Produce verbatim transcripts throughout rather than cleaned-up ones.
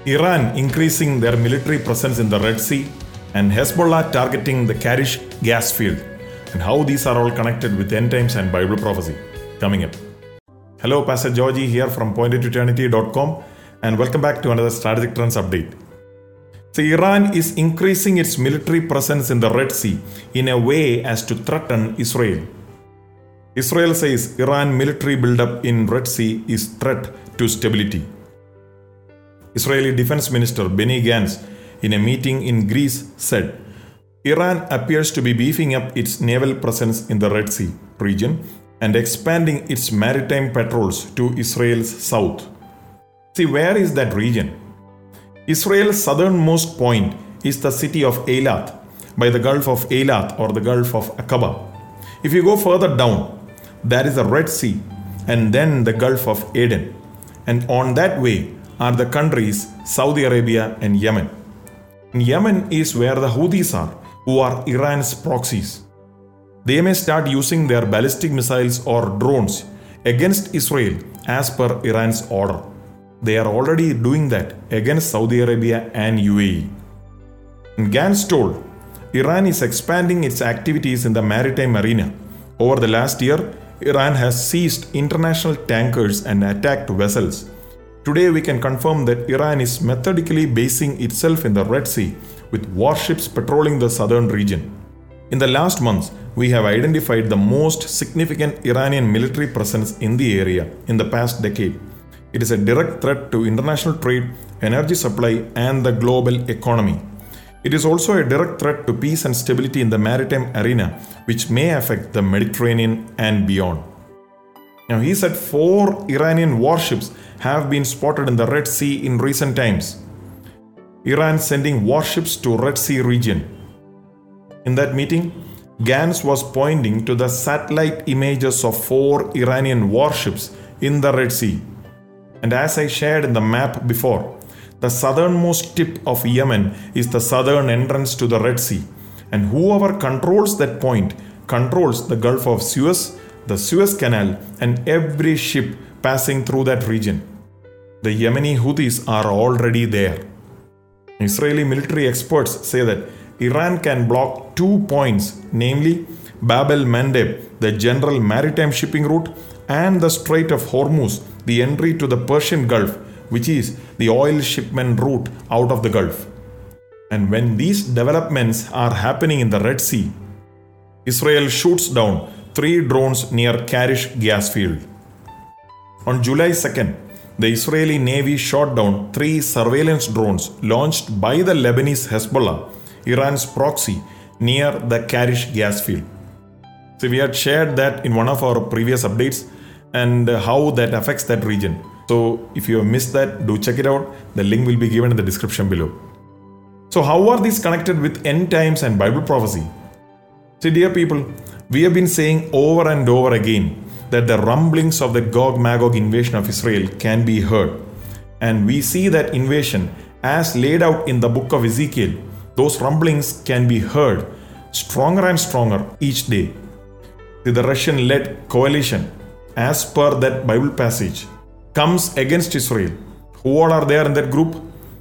Iran increasing their military presence in the Red Sea, and Hezbollah targeting the Karish gas field, and how these are all connected with end times and Bible prophecy. Coming up. Hello, Pastor Georgie here from pointed to eternity dot com, and welcome back to another Strategic Trends update. So, Iran is increasing its military presence in the Red Sea in a way as to threaten Israel. Israel says Iran military buildup in Red Sea is threat to stability. Israeli Defense Minister Benny Gantz, in a meeting in Greece, said, Iran appears to be beefing up its naval presence in the Red Sea region and expanding its maritime patrols to Israel's south. See, where is that region? Israel's southernmost point is the city of Eilat, by the Gulf of Eilat or the Gulf of Aqaba. If you go further down, there is the Red Sea and then the Gulf of Aden. And on that way are the countries Saudi Arabia and Yemen. In Yemen is where the Houthis are, who are Iran's proxies. They may start using their ballistic missiles or drones against Israel as per Iran's order. They are already doing that against Saudi Arabia and U A E. And Gantz told, Iran is expanding its activities in the maritime arena. Over the last year, Iran has seized international tankers and attacked vessels. Today we can confirm that Iran is methodically basing itself in the Red Sea with warships patrolling the southern region. In the last months, we have identified the most significant Iranian military presence in the area in the past decade. It is a direct threat to international trade, energy supply, and the global economy. It is also a direct threat to peace and stability in the maritime arena, which may affect the Mediterranean and beyond. Now, he said four Iranian warships have been spotted in the Red Sea in recent times. Iran sending warships to Red Sea region. In that meeting, Gantz was pointing to the satellite images of four Iranian warships in the Red Sea. And as I shared in the map before, the southernmost tip of Yemen is the southern entrance to the Red Sea. And whoever controls that point controls the Gulf of Suez, the Suez Canal, and every ship passing through that region. The Yemeni Houthis are already there. Israeli military experts say that Iran can block two points, namely Bab el-Mandeb, the general maritime shipping route, and the Strait of Hormuz, the entry to the Persian Gulf, which is the oil shipment route out of the Gulf. And when these developments are happening in the Red Sea, Israel shoots down three drones near Karish gas field. On July second, the Israeli Navy shot down three surveillance drones launched by the Lebanese Hezbollah, Iran's proxy, near the Karish gas field. So we had shared that in one of our previous updates and how that affects that region. So if you have missed that, do check it out. The link will be given in the description below. So how are these connected with end times and Bible prophecy? See, dear people, we have been saying over and over again that the rumblings of the Gog-Magog invasion of Israel can be heard. And we see that invasion as laid out in the book of Ezekiel. Those rumblings can be heard stronger and stronger each day. The Russian-led coalition, as per that Bible passage, comes against Israel. Who all are there in that group?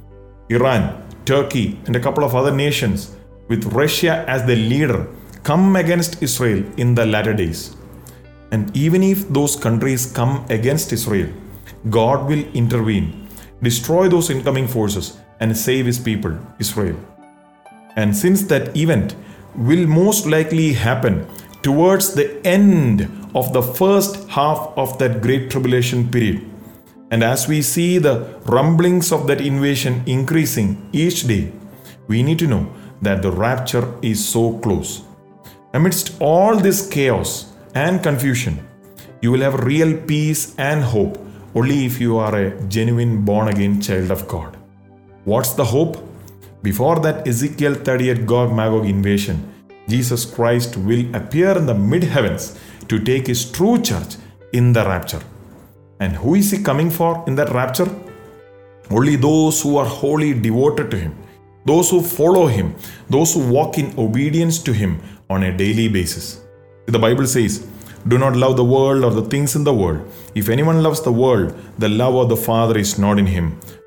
Iran, Turkey, and a couple of other nations, with Russia as the leader, come against Israel in the latter days. And even if those countries come against Israel, God will intervene, destroy those incoming forces, and save his people, Israel. And since that event will most likely happen towards the end of the first half of that Great Tribulation period, and as we see the rumblings of that invasion increasing each day, we need to know that the rapture is so close. Amidst all this chaos and confusion, you will have real peace and hope only if you are a genuine born-again child of God. What's the hope? Before that Ezekiel thirty-eight Gog-Magog invasion, Jesus Christ will appear in the mid-heavens to take his true church in the rapture. And who is he coming for in that rapture? Only those who are wholly devoted to him, those who follow him, those who walk in obedience to him on a daily basis. The Bible says, do not love the world or the things in the world. If anyone loves the world, the love of the Father is not in him.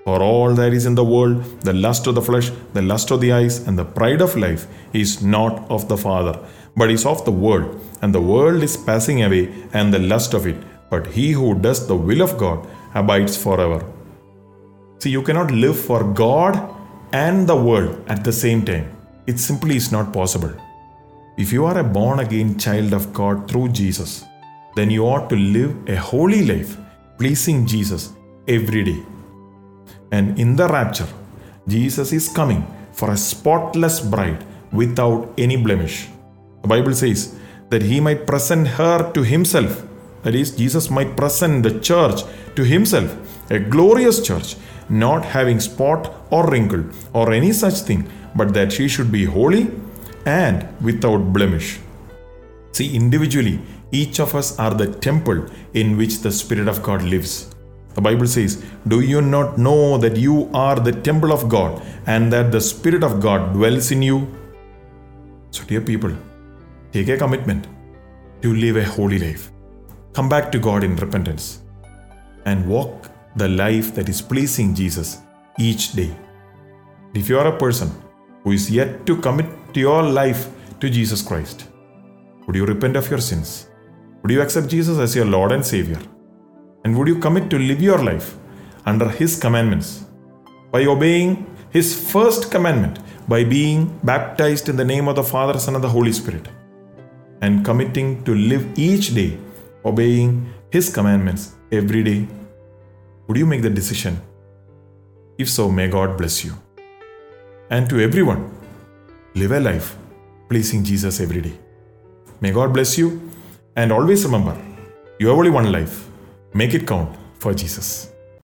For all that is in the world, the lust of the flesh, the lust of the eyes, and the pride of life is not of the Father, but is of the world. And the world is passing away, and the lust of it. But he who does the will of God abides forever. See, you cannot live for God and the world at the same time. It simply is not possible. If you are a born-again child of God through Jesus, then you ought to live a holy life, pleasing Jesus every day. And in the rapture, Jesus is coming for a spotless bride without any blemish. The Bible says that he might present her to himself. That is, Jesus might present the church to himself, a glorious church, not having spot or wrinkle or any such thing, but that she should be holy and without blemish. See, individually, each of us are the temple in which the Spirit of God lives. The Bible says, do you not know that you are the temple of God and that the Spirit of God dwells in you? So dear people, take a commitment to live a holy life. Come back to God in repentance and walk the life that is pleasing Jesus each day. If you are a person who is yet to commit to your life to Jesus Christ, would you repent of your sins? Would you accept Jesus as your Lord and Savior? And would you commit to live your life under His commandments by obeying His first commandment, by being baptized in the name of the Father, Son, and the Holy Spirit, and committing to live each day obeying His commandments every day? Would you make the decision? If so, may God bless you. And to everyone, live a life pleasing Jesus every day. May God bless you, and always remember, you have only one life. Make it count for Jesus.